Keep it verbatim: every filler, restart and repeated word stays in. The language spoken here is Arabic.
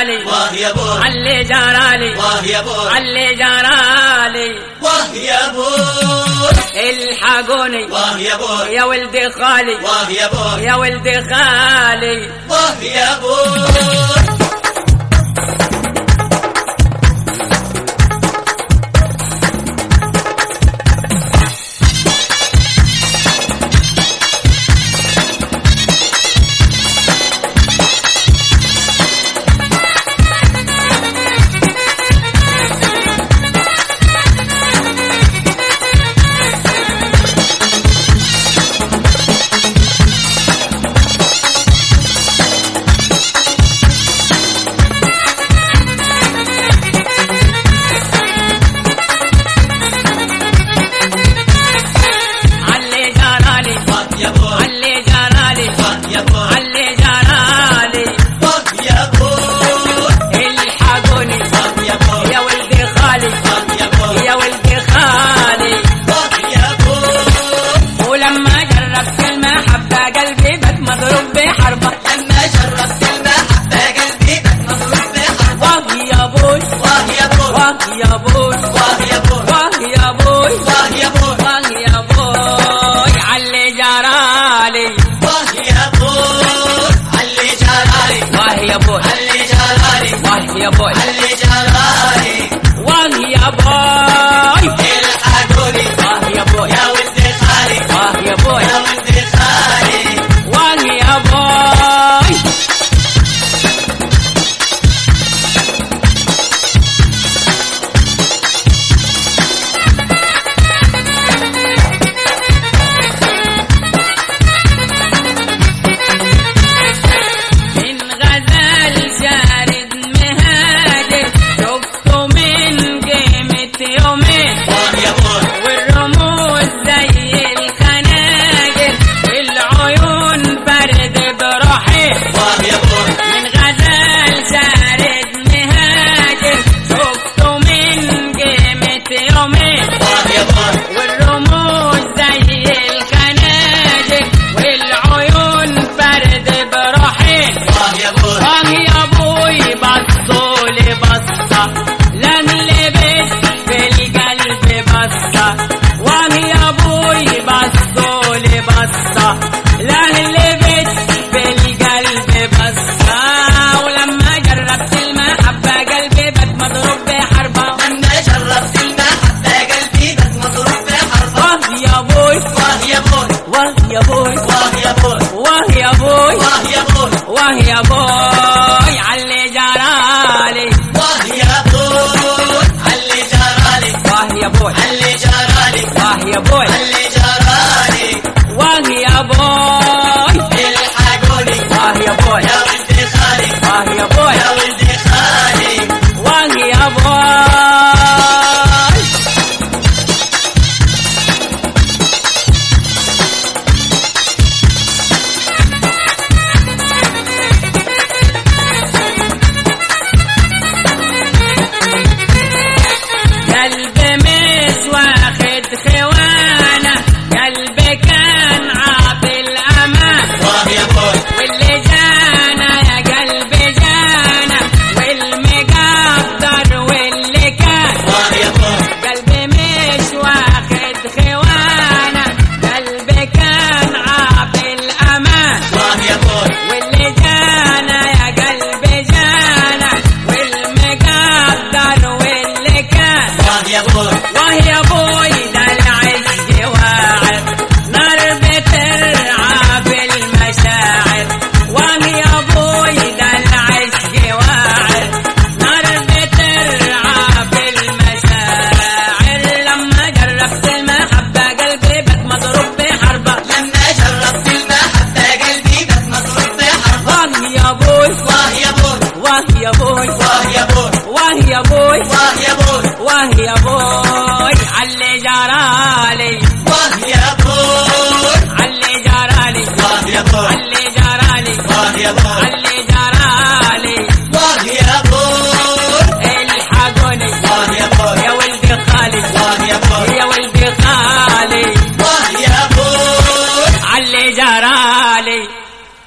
جرالي واه يا بوي علي جرالي واه يا بوي علي جرالي واه يا بوي الحقوني واه يا بوي يا ولدي خالي واه يا بوي يا ولدي خالي واه يا بوي يا بوي واه يا بوي واه يا بوي واه يا بوي واه يا بوي علي جرالي واه يا بوي علي جرالي واه يا بوي علي جرالي واه يا بوي علي جرالي واه يا بوي الحقوني واه يا بوي يا ولدي خالي واه يا بوي يا ولدي خالي واه يا بوي يا بوي واه يا بوي واه يا بوي واه يا بوي واه يا بوي علي جرالي واه يا بوي علي جرالي واه يا بوي علي جرالي واه يا بوي علي جرالي واه يا بوي الحقوني واه يا بوي يا ولدي خالي واه يا بوي يا ولدي خالي واه يا بوي واه يا بوي ده العز واعر نار بترعى بالمشاعر واه يا بوي ده العز واعر نار بترعى بالمشاعر لما جربت المحبة قلبي بك مضروب بحربة لما جربت المحبة قلبي بك مضروب بحربة واه يا بوي واه يا بوي واه يا بوي واه يا بوي واه يا بوي واه يا بوي واه يا بوي علي جرالي واه يا بوي علي جرالي واه يا بوي علي جرالي واه يا بوي علي جرالي واه يا بوي الحقوني واه يا بوي يا ولدي خالي واه يا بوي يا ولدي خالي واه يا بوي علي جرالي